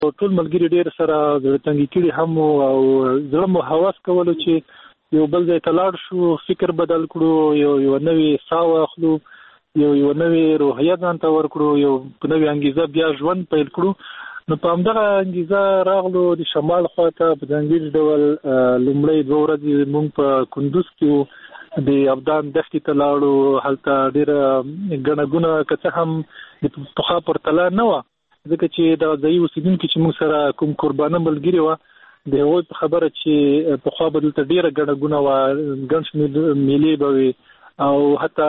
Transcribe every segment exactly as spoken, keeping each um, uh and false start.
ټول ملګری ډیر سره د تنګي کړي هم او زړه مو حواس کولو چې یو بل ځای ته لاړ شو، فکر بدل کړو، یو یو نوې ساه واخلو، یو یو نوې روحیه ځان ته ورکړو، یو نوې انګیزه بیا ژوند پیل کړو. نو په همدغه انګیزه راغلو د شمال خواته په ځانګړي ډول لومړی دوه ورځې موږ په کندوز کې د ابدان دښتې ته لاړو. هلته ډېره ګڼه ګوڼه که څه هم د پخوا پرتله نه وه، ځکه چې د ځایي اوسېدونکي چې موږ سره کوم قربانه ملګري وه د هغوی په خبره چې پخوا به دلته ډېره ګڼه ګوڼه وه، ګڼ شمېر میلې به وي او حتی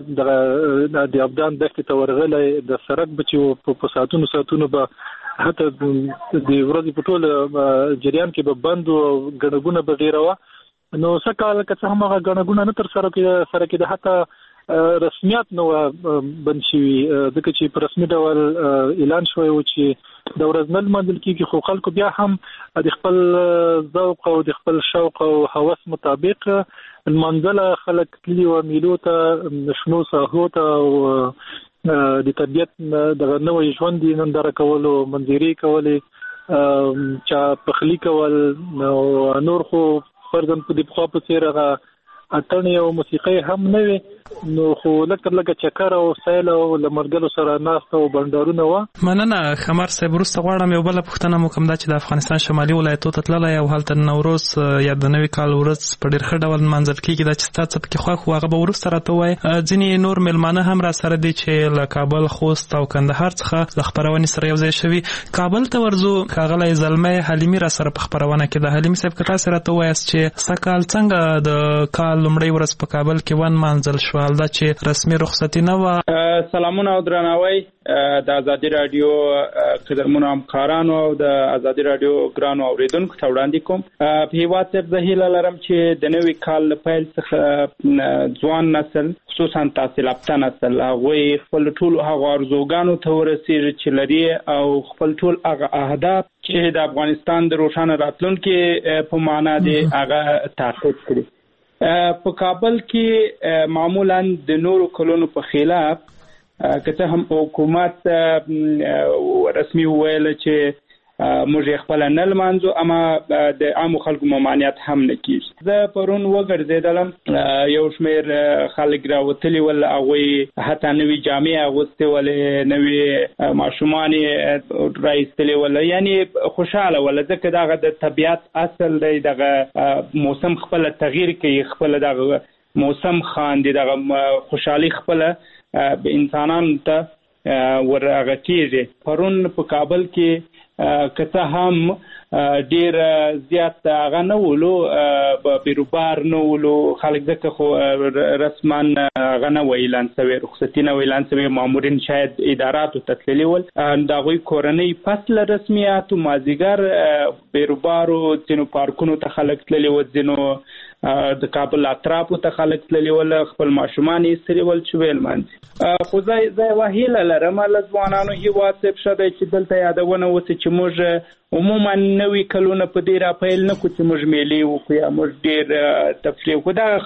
د ابدان دښتې ته ورغلی د سړک به چې په ساعتونو ساعتونو به حتی د ورځې په ټول جریان کې به بند او ګڼه ګوڼه به ډېره وه. نو څه کال که څه هم هغه ګڼه ګوڼه نه تر سره کېده، حتی رسمیات نه وه بند شوي، ځکه چې په رسمي ډول اعلان شوی و چې د ورځ نه لمانځل کېږي، خو خلکو بیا هم د خپل ذوق او د خپل شوق او هوس مطابق لمانځله. خلک تللي وه میلو ته، شنو ساحو ته او د طبیعت دغه نوی ژوند یې ننداره کولو، منظرې کولې، چا پخلي کول او نور. خو فرضاً په د پخوا په څېر هغه اتڼې او موسیقۍ هم نه وي، نو خو لکه لکه چکر او سیل او له ملګرو سره ناسته او بنډارونه وه. مننه خمار صاحب. وروسته غواړم یو بله پوښتنه مو کوم دا چې د افغانستان شمالي ولایتو ته تللی او هلته نوروز یا د نوي کال ورځ په ډېر ښه ډول نمانځل کېږي، دا چې ستا څه پکې خوښ و هغه به وروسته راته ووایې. ځینې نور میلمانه هم را سره دي چې له کابل، خوست او کندهار څخه له خپرونې سره یو ځای شوي. کابل ته ورځو، ښاغلی زلمی حلیمي را سره په خپرونه کې ده. حلیمي صاحب که تاسې راته ووایاست چې سږکال څنګه د کال لومړۍ ورځ په کابل کې ونمانځل شوه، دا چې رسمي رخصتي نه وه. سلامونه او درناوی د ازادي رادیو قدرمنو همکارانو او د ازادي رادیو ګرانو اوریدونکو ته وړاندې کوم. په هیواد صاحب زه هیله لرم چې د نوي کال له پیل څخه ځوان نسل، خصوصا تحصیل یافته نسل، هغوی خپل ټول هغو ارزوګانو ته ورسېږي چې لري او خپل ټول هغه اهداف چې د افغانستان د روښانه راتلونکي په معنا دي هغه تعقیب کړي. په کابل کې معمولا د نورو کلونو په خلاف که څه هم حکومت رسمي وویل چې موږ یې خپله نه لمانځو، اما د عامو خلکو ممانعت هم نه کېږي. زه پرون وګرځېدلم، یو شمېر خلک راوتلي ول، هغوی حتی نوي جامې اغوستې ولې، نوي ماشومان یې راایستلي ول، یعنې خوشحاله ول، ځکه دغه د طبیعت اصل دی، دغه موسم خپله تغییر کوي، خپله دغه موسم خاندي، دغه خوشحالي خپله انسانانو ته ور هغه کېږي. پرون په کابل کې که څه هم ډیر زیات هغه نه ولو، بیروبار نه ولو خلک، ځکه خو رسما هغه نه و اعلان شوی، رخصتي نه و اعلان شوی، مامورین شاید اداراتو ته تللي ول. د هغوی کورنۍ پس له رسمیاتو مازدیګر بیروبارو ځینو پارکونو ته خلک تللي ول، ځینو د کابل اطرافو ته خلک تللي ول، خپل ماشومان یې ایستلي ول چې ویې لمانځي. خو زه یوه هیله لرم له ځوانانو هېواد صاحب ښه دی چې دلته یادونه وسي چې موږ عموما نوي کلونه په دې راپیل نه کړو چې موږ میلې وکړو یا موږ ډېر تفریح وکړو. دا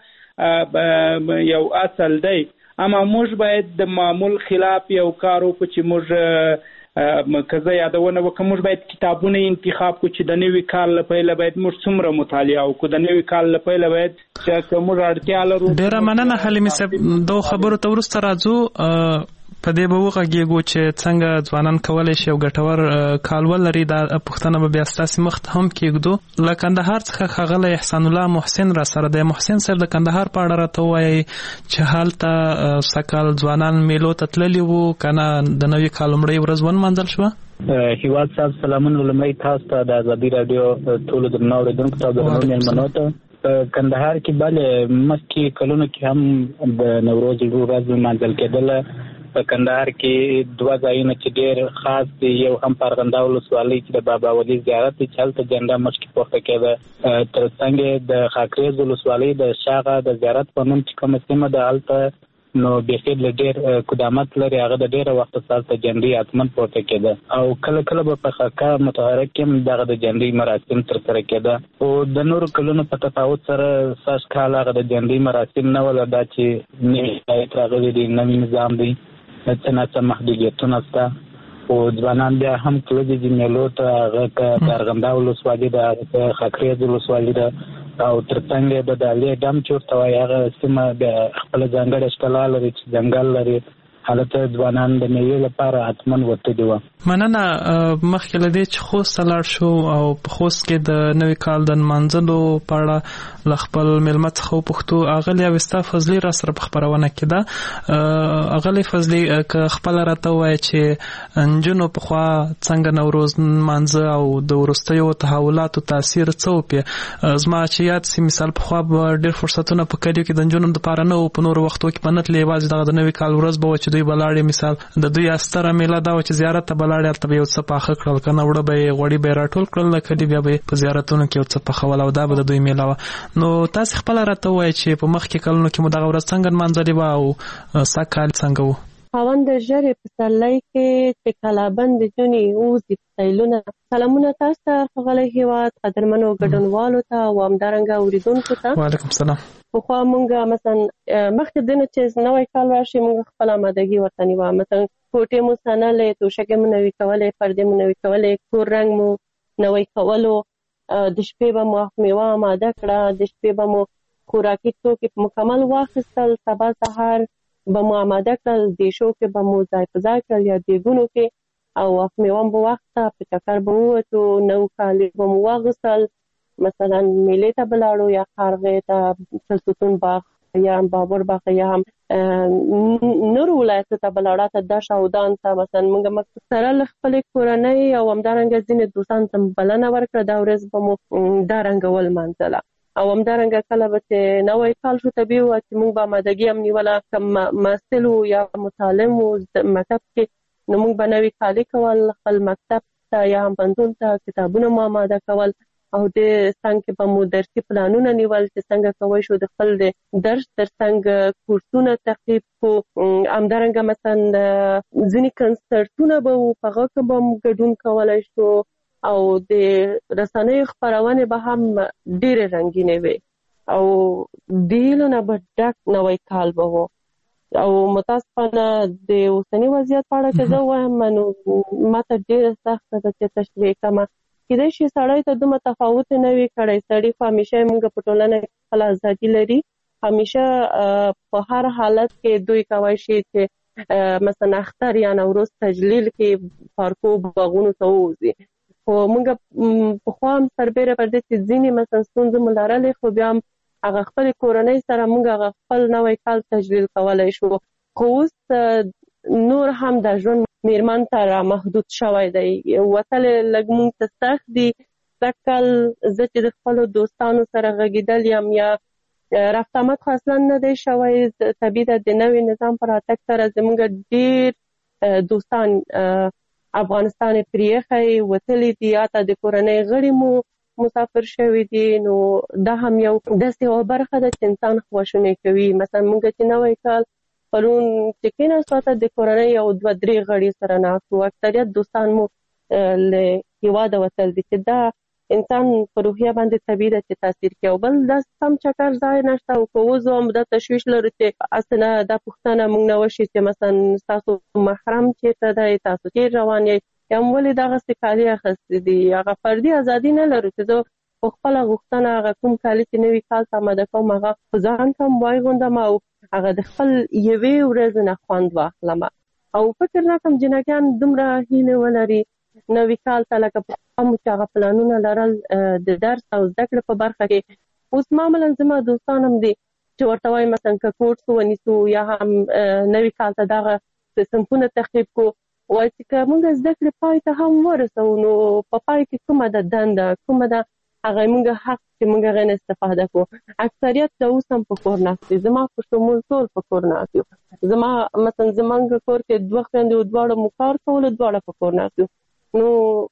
خپله یو اصل دی، اما موږ باید د معمول خلاف یو کار وکړو چې موږ که زه یادونه وکړم، موږ باید کتابونه انتخاب کړو چې د نوي کال له پیله باید موږ څومره مطالعه وکړو، د نوي کال له پیله باید چې که موږ اړتیا لرو. ډېره مننه حلیمي صاحب. دغو خبرو ته وروسته راځو. په دې به وغږېږو چې څنګه ځوانان کولی شي یو ګټور کال ولري. دا پوښتنه به بیا ستاسې مخ ته هم کېږدو. له کندهار څخه ښاغلی احسان الله محسن را سره دی. محسن صاحب د کندهار په اړه راته ووایئ چې هلته سږکال ځوانان میلو ته تللي وو که نه د نوي کال لومړۍ ورځ ونمانځل شوه؟ هیواد صاحب سلامونه لومړی تاسو ته، د ازادي راډیو ټولو درنو اورېدونکو ته، درنو مېلمنو ته. په کندهار کې بلې مخکې کلونو کې هم د نوروز ورځ لمانځل کېدله. په کندهار کې دوه ځایونه چې ډېر خاص دي، یو هم په ارغنداو ولسوالۍ کې د بابا ولي زیارت دی چې هلته جنډه مخکې پورته کېده. تر څنګ د خاکریز ولسوالۍ د شاغه د زیارت په نوم چې کومه سیمه ده، هلته نو بیخي له ډېر قدامت لري، هغه د ډېره وخته سره هلته جنډې حتمن پورته کېده او کله کله به په خاکه متحرک کې هم دغه د جنډې مراسم ترسره کېده. خو د نورو کلونو په تفاوت سره سږ کال هغه د جنډې مراسم نه وله، دا چې نوي شرایط راغلي دي، نوي نظام دی، څه ناڅه محدودیتونه شته او ځوانان بیا هم کله د میلو ته هغه د ارغنداو ولسوالي د خاکریز ولسوالي د او ترڅنګ د دالې ډم چورته وایي هغه سیمه بیا خپل ځانګړې ښکلا لري چې ځنګل لري. حالت ځوانان د میوې لپاره حتمن وتلي وو. مننه. مخکې له دې چې خوست ته لاړ شو او په خوست کې د نوي کال د نمانځلو په اړه له خپل مېلمه څخه وپوښتو. اغلې اوستا فضلي را سره په خپرونه کې ده. اغلې فضلي که خپله راته ووایي چې نجونو پخوا څنګه نوروز نمانځه او د وروستیو تحولاتو تاثیر څه وکړي. زما چې یاد سي مثال پخوا به ډېر فرصتونه په کلیو کې د نجونو دپاره نه وو، په نورو وختو کې به نه تلې، یوازې دغه د نوي کال ورځ به وه چې دوی به لاړې. مثال د دوی ستره میله دا وه چې زیارت ته به لاړې، هلته به یو څه پاخه کړل، که نه وړه به یې غوړي به یې راټول کړل له کلي، بیا به یې په زیارتونو کې یو څه پخول او دا به د دوی میله وه. نو تاسې خپله راته ووایئ چې په مخکې کلونو کې مو دغه ورځ څنګه نمانځلې وه او سږ کال څنګه و؟ خاوند ژرې په پسرلي کې چې کلابند جونې ووځي په سیلونه. سلامونه تاسو ته ښاغلی هېواد قدرمنو ګډونوالو ته او همدارنګه اورېدونکو ته. وعلیکم السلام. پخوا مونږ مثلا مخکې د نه چې نوی کال راشي مونږ خپل آمادګي ورته نیوه، مثلا کوټې مو څنلې، توشکې مو نوي کولې، پردې مو نوي کولې، کور رنګ مو نوی کولو، د شپې به مو میوه آماده کړه، د شپې به مو خوراکي توکي مکمل واخیستل، سبا سهار به مو آماده کړل، دیشو کې به مو ځای په ځای کړل یا دیګونو کې، او میوه به واخته په چکر به ووتو، نو کالي به مو واغوستل، مثلا میلې ته به لاړو یا قرغې ته، چلتوتون باغ یا بابر باغ یا هم نورو ولایتو ته به لاړه ته دش او دان ته. مثلا موږ سره له خپلې کورنۍ او همدارنګه ځینې دوستانو ته بلنه ورکړه، دا ورځ به مو دا رنګه ولمانځله. او همدارنګه کله به چې نوی کال شو طبیعي وه چې موږ به آمادګي هم نیوله، که محصل وو یا متعلم وو مکتب کې، نو موږ به نوي کالي کول، خپل مکتب ته یا هم پوهنتون ته کتابونه مو آماده کول، او د څنګ کې به مو درسي پلانونه نیول چې څنګه کوی شو د خپل د درس تر څنګ کورسونه تعقیب کو. همدارنګه مثلا ځینې کنسرټونه به وو، په هغه کې به مو ګډون کولی شو، او د رسنیو خپرونې به هم ډېرې رنګینې وې، او د هیلو نه به ډک نوی کال به و. او متاسفانه د اوسني وضعیت په اړه که زه ووایم نو ماته ډېره سخته ده چې تشریح کړمه. کېدای شي سړی ته دومره تفاوت نه وي کړی، سړي خو همیشه موږ په ټولنه کې خپل ازادي لري، همیشه په هر حالت کې دوی کولی شي چې مثلا اختر یا نوروز تجلیل کې پارکو باغونو ته ووځي. خو موږ پخوا هم سربیره پر دې چې ځینې مثلا ستونزې مو لرلې، خو بیا هم هغه خپلې کورنۍ سره موږ هغه خپل نوی کال تجلیل کولی شو. خو اوس نور هم د ژوند میرمن ته را محدود شوی دی، وتلې لږ موږ ته سخت دي. سږ کال زه چې د خپلو دوستانو سره غږېدل یم یا رفت آمد خو اصلا نه دی شوی، طبیعي ده د نوي نظام په راتګ سره زموږ ډېر دوستان افغانستان پرېښی وتلي دي، یا ته د کورنۍ غړي مو مسافر شوي دي. نو دا هم یو داسې یوه برخه ده چې انسان خواشینی کوي. مثلا موږ چې نوی کال پرون چې کېناستو ته د کورنۍ یو دوه درې غړي سره ناست وو، اکثریت دوستان مو له هېواده وتل دي، چې دا انسان په روحیه باندې طبیعي ده چې تاثیر کوي. او بل دا سم چکر ځای نشته، او که وځو هم دا تشویش لرو چې اصلا دا پوښتنه موږ نه وشي چې مثلا ستاسو محرم چېرته دی، تاسو چېرې روان یئ، یا هم ولې دغسې کالي اخیستي دي. هغه فردي ازادي نه لرو چې زه په خپله غوښتنه هغه کوم کالي چې نوي کال ته آماده کوم هغه په ځان کم وایغوندم او هغه د خپل یوې ورځې نه خوند واخلم. او فکر نه کوم جنګیان دومره هیلې ولري نوي کال ته، لکه پخوا مو چې هغه پلانونه لرل د درس او زده کړې په برخه کې. اوس معمولا زما دوستان هم دي چې ورته وایي مثلا که کورس ونیسو یا هم نوي کال ته دغه صنفونه تعقیب کو، وایي چې که موږ زده کړې پای ته هم ورسوو نو په پای کې کومه ده دنده، کومه ده هغه موږ حق چې موږ هغې نه استفاده کوو. اکثریت د اوس هم په کور ناست دي، زما په شمول ټول په کور ناست یو. زما مثلا زموږ کور کې دوه خویندې وو، دواړه مو کار کولو، دواړه په کور ناست یو. نو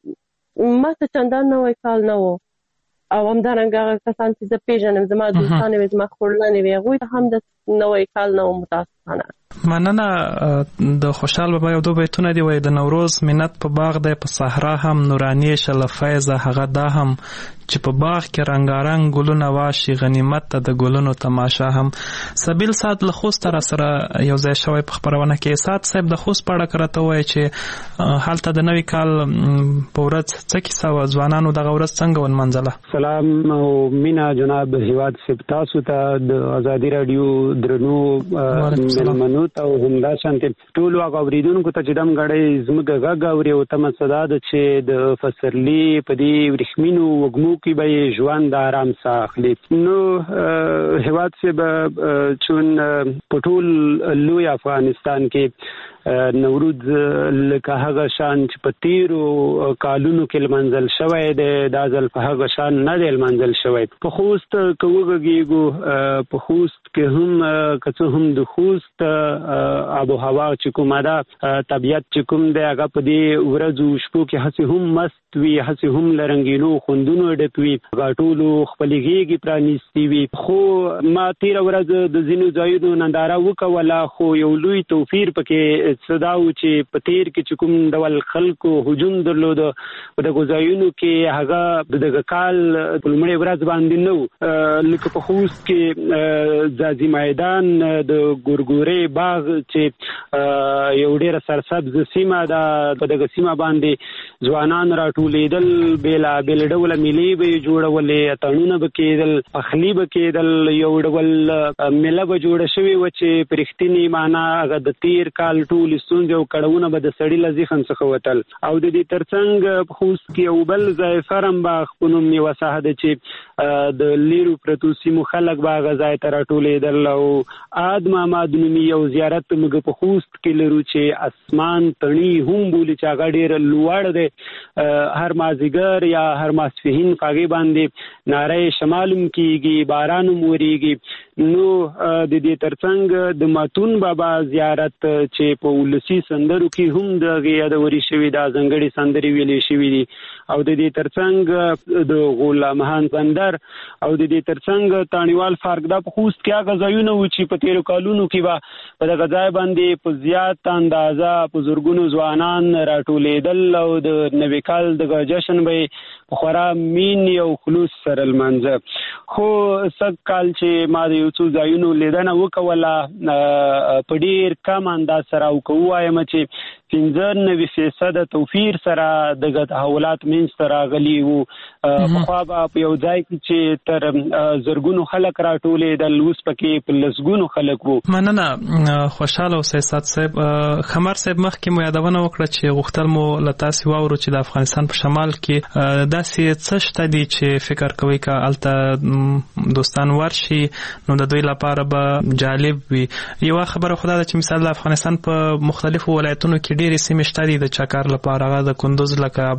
ما ته چندان نوی کال نه و. او همدارنګه هغه کسان چې زه پېژنم زما دوستانې وې، زما خوړلنې وې، هغوی ته هم د نوی کال نه و متاسفانه. مننه. د خوشحال بابا یو دوه بیتونه دی وای د نوروز منت په باغ دی په صحرا هم نورانی شل فیض هغه دا هم چې په باغ کې رنگارنګ ګلونه واشي غنیمت ته د ګلونو تماشا هم. سبیل سات له خوست را سره یو ځای شوی په خبرونه کې. سات صاحب د خوست په اړه کرته وای چې حالت د نوي کال په ورځ څه کیسه و ځوانانو دغه ورځ څنګه ونمنځله؟ سلام او مینا جناب هیواد صاحب تاسو ته د ازادي رادیو درنو ملمنو ته او همدا شانتي ټول واغ اوریدونکو ته چې دم غړې زمګه غږ اوري او تم صدا د چې د فسرلی په دې ورخمینو وګمو کې به ژوند آرام ساخلي. نو هیواد صاحب چون په ټول لوی افغانستان کې نوروز لکه هغه شان چې په تیرو کالونو کې لمنځل شوی دی دا ځل په هغه شان نه دی لمنځل شوی. په خوست که وګږیږو په خوست کې هم که څه هم د خوست آب و هوا چې کومه ده طبیعت چې کوم دی هغه په دې ورځو شپو کې هسې هم مست وي هسې هم له رنګینو خوندونو ډک وي هغه ټولو خپلې غېږې پرانیستې وي. خو ما تېره ورځ د ځینو ځایونو ننداره وکوله خو یو لوی توپیر پکې صدا و چې په تیر کې چې کوم ډول خلکو هجوم درلوده په دغو ځایونو کې هغه د دغه کال په لومړۍ ورځ باندې نه و. لکه په خوست کې ځاځي میدان د ګورګورې باغ چې یو ډېره سرسبز سیمه ده په دغه سیمه باندې ځوانان راټولېدل بېلابېل ډوله مېلې به یې جوړولې اتڼونه به کېدل پخلي به کېدل یو ډول میله به جوړه شوې وه چې په رښتینې معنا هغه د تیر کال ټول ستونزې او کړاوونه به د سړي له ذهن څخه وتل. او د دې ترڅنګ په خوست کې یو بل ځای فرم باغ په نوم یوه ساحه ده چې د لیرو پرتو سیمو خلک به هغه ځای ته راټولېدل او عاد محمد نومي یو زیارت موږ په خوست کې لرو چې اسمان تڼي هم بولي چې هغه ډېر لوړ دی. هر مازدیګر یا هر ماسپښین په هغې باندې ناره شمال هم کېږي باران هم ورېږي. نو د دې ترڅنګ د ماتون بابا زیارت چې په ولسي سندرو کې هم د هغې یادوري شوي دا ځانګړې سندرې ویلې شوي دي. او د دې ترڅنګ د غلام خان بندر او د دې ترڅنګ تانیوال پارک دا په خوست کې هغه ځایونه وو چې په تېرو کالونو کې به په دغه ځای باندې په زیات اندازه په زرګونو ځوانان راټولېدل او د نوي کال دغه جشن به یې په خورا مین او خلوص سره لمانځه. خو سږ کال چې ما د یو څو ځایونو لیدنه وکوله په ډېر کم انداز سره او که ووایم چې پنځه نوي فیصده توپیر سره دغه تحولات منځته راغلي وو. پخوا به په یو ځای کې چې تر زرګونو خلک راټولېدل اوس پکې په لسګونو خلک وو. مننه خوشحاله اوسئ سات صاحب. خمر صاحب مخکې مو یادونه وکړه چې غوښتل مو له تاسې واورو چې د افغانستان په شمال کې داسې څه شته دي چې فکر کوئ که هلته دوستان ورشي نو د دوی لپاره به جالب وي. یوه خبره خو دا ده چې مثال د افغانستان په مختلفو ولایتونو کې ډېرې سیمې شته دي د چکر لپاره هغه د کندوز لکه